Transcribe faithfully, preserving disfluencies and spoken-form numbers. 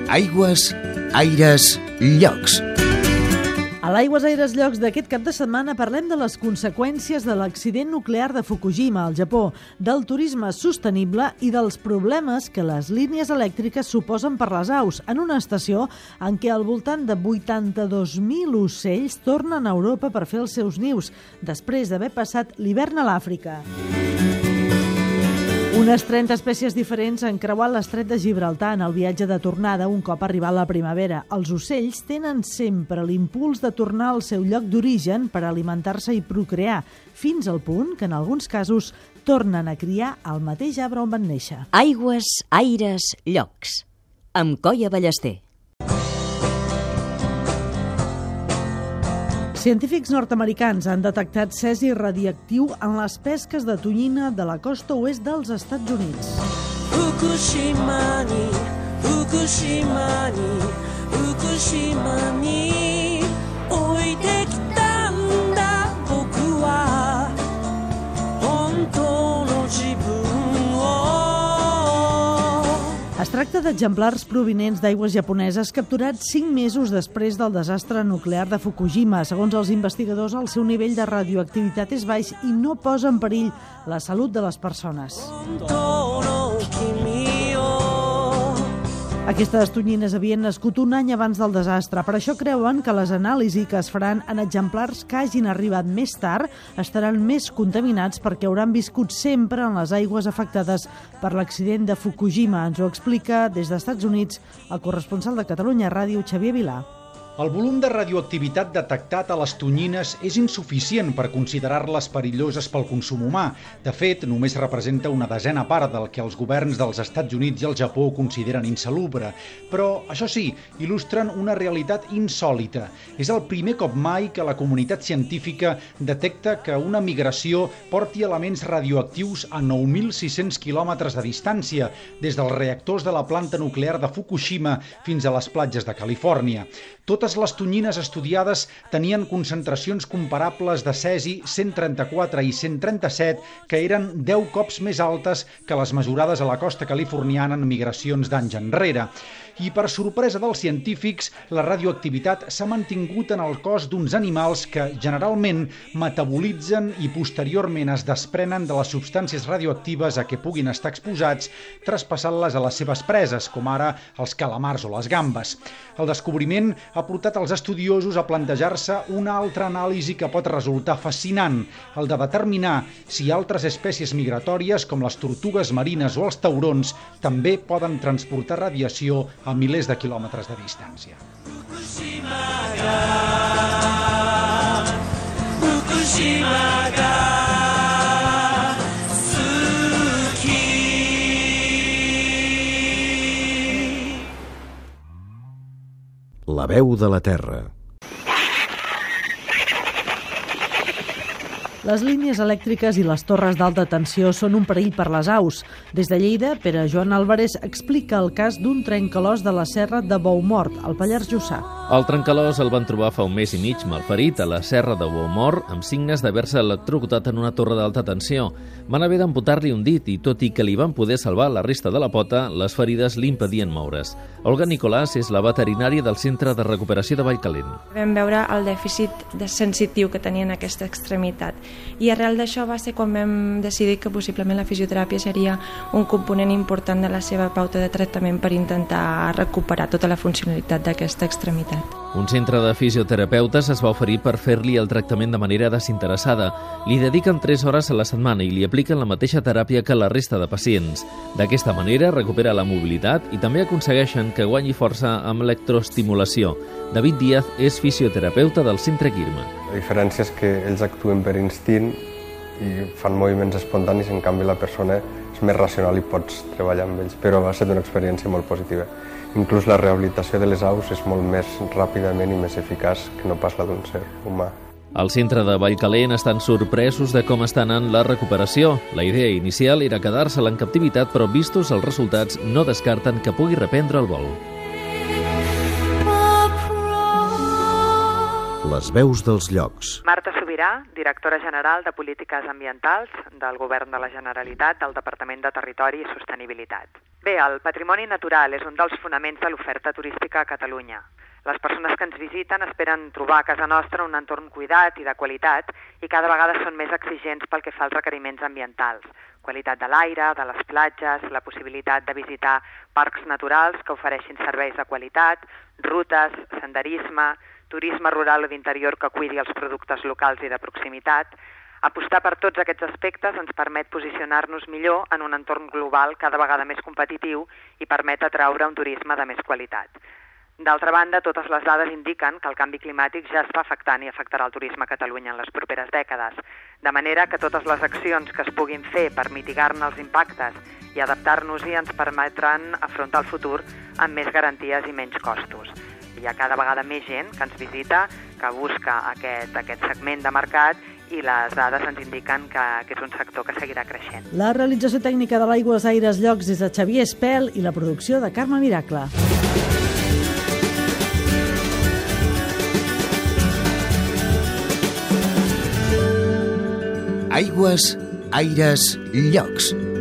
Aigües, aires, llocs. A l'Aigües, aires, llocs d'aquest cap de setmana parlem de les conseqüències de l'accident nuclear de Fukushima, al Japó, del turisme sostenible i dels problemes que les línies elèctriques suposen per les aus, en una estació en què al voltant de vuitanta-dos mil ocells tornen a Europa per fer els seus nius, després d'haver passat l'hivern a l'Àfrica. Unes trenta espècies diferents han creuat l'estret de Gibraltar en el viatge de tornada un cop arribat la primavera. Els ocells tenen sempre l'impuls de tornar al seu lloc d'origen per alimentar-se i procrear, fins al punt que en alguns casos tornen a criar al mateix arbre on van néixer. Aigües, aires, llocs. Amb Coia Ballester. Científics nord-americans han detectat cesi radiactiu en les pesques de tonyina de la costa oest dels Estats Units. Fukushima ni, Fukushima ni, Fukushima ni, oite kitanda boku wa, hontou no jibun wo. Es tracta d'exemplars provinents d'aigües japoneses capturats cinc mesos després del desastre nuclear de Fukushima. Segons els investigadors, el seu nivell de radioactivitat és baix i no posa en perill la salut de les persones. Aquestes tonyines havien nascut un any abans del desastre. Per això creuen que les anàlisis que es faran en exemplars que hagin arribat més tard estaran més contaminats perquè hauran viscut sempre en les aigües afectades per l'accident de Fukushima. Ens ho explica des dels Estats Units el corresponsal de Catalunya Ràdio, Xavier Vilà. El volum de radioactivitat detectat a les tonyines és insuficient per considerar-les perilloses pel consum humà. De fet, només representa una desena part del que els governs dels Estats Units i el Japó consideren insalubre. Però, això sí, il·lustren una realitat insòlita. És el primer cop mai que la comunitat científica detecta que una migració porti elements radioactius a nou mil sis-cents quilòmetres de distància, des dels reactors de la planta nuclear de Fukushima fins a les platges de Califòrnia. Totes les tonyines estudiades tenien concentracions comparables de cesi cent trenta-quatre i cent trenta-set, que eren deu cops més altes que les mesurades a la costa californiana en migracions d'anys enrere. I per sorpresa dels científics, la radioactivitat s'ha mantingut en el cos d'uns animals que generalment metabolitzen i posteriorment es desprenen de les substàncies radioactives a què puguin estar exposats, traspassant-les a les seves preses, com ara els calamars o les gambes. El descobriment ha portat els estudiosos a plantejar-se una altra anàlisi que pot resultar fascinant, el de determinar si altres espècies migratòries, com les tortugues marines o els taurons, també poden transportar radiació a milers de quilòmetres de distància. La veu de la Terra. Les línies elèctriques i les torres d'alta tensió són un perill per les aus. Des de Lleida, Pere Joan Álvarez explica el cas d'un trencalòs de la serra de Boumort, al Pallars Jussà. El trencalòs el van trobar fa un mes i mig malferit a la serra de Boumort amb signes d'haver-se electrocutat en una torre d'alta tensió. Van haver d'amputar-li un dit i, tot i que li van poder salvar la resta de la pota, les ferides li impedien moure's. Olga Nicolàs és la veterinària del Centre de Recuperació de Vallcalent. Vam veure el dèficit de sensitiu que tenia en aquesta extremitat. I arrel d'això va ser quan vam decidir que possiblement la fisioteràpia seria un component important de la seva pauta de tractament per intentar recuperar tota la funcionalitat d'aquesta extremitat. Un centre de fisioterapeutes es va oferir per fer-li el tractament de manera desinteressada. Li dediquen tres hores a la setmana i li apliquen la mateixa teràpia que la resta de pacients. D'aquesta manera recupera la mobilitat i també aconsegueixen que guanyi força amb electroestimulació. David Díaz és fisioterapeuta del Centre Quirma. La diferència és que ells actuen per instint i fan moviments espontanis, en canvi la persona és més racional i pots treballar amb ells, però va ser una experiència molt positiva. Inclús la rehabilitació de les aus és molt més ràpidament i més eficaç que no pas la d'un ser humà. Al centre de Vallcalent estan sorpresos de com està anant la recuperació. La idea inicial era quedar-se-la en captivitat, però vistos els resultats no descarten que pugui reprendre el vol. Les veus dels llocs. Marta Sobirà, directora general de Polítiques Ambientals del Govern de la Generalitat del Departament de Territori i Sostenibilitat. Bé, el patrimoni natural és un dels fonaments de l'oferta turística a Catalunya. Les persones que ens visiten esperen trobar a casa nostra un entorn cuidat i de qualitat i cada vegada són més exigents pel que fa als requeriments ambientals. Qualitat de l'aire, de les platges, la possibilitat de visitar parcs naturals que ofereixin serveis de qualitat, rutes, senderisme, turisme rural o d'interior que cuidi els productes locals i de proximitat. Apostar per tots aquests aspectes ens permet posicionar-nos millor en un entorn global cada vegada més competitiu i permet atraure un turisme de més qualitat. D'altra banda, totes les dades indiquen que el canvi climàtic ja està afectant i afectarà el turisme a Catalunya en les properes dècades, de manera que totes les accions que es puguin fer per mitigar-ne els impactes i adaptar-nos-hi ens permetran afrontar el futur amb més garanties i menys costos. Hi ha cada vegada més gent que ens visita, que busca aquest, aquest segment de mercat i les dades ens indiquen que, que és un sector que seguirà creixent. La realització tècnica de l'Aigües Aires Llocs és de Xavier Espel i la producció de Carme Miracle. Aigües, aires, llocs.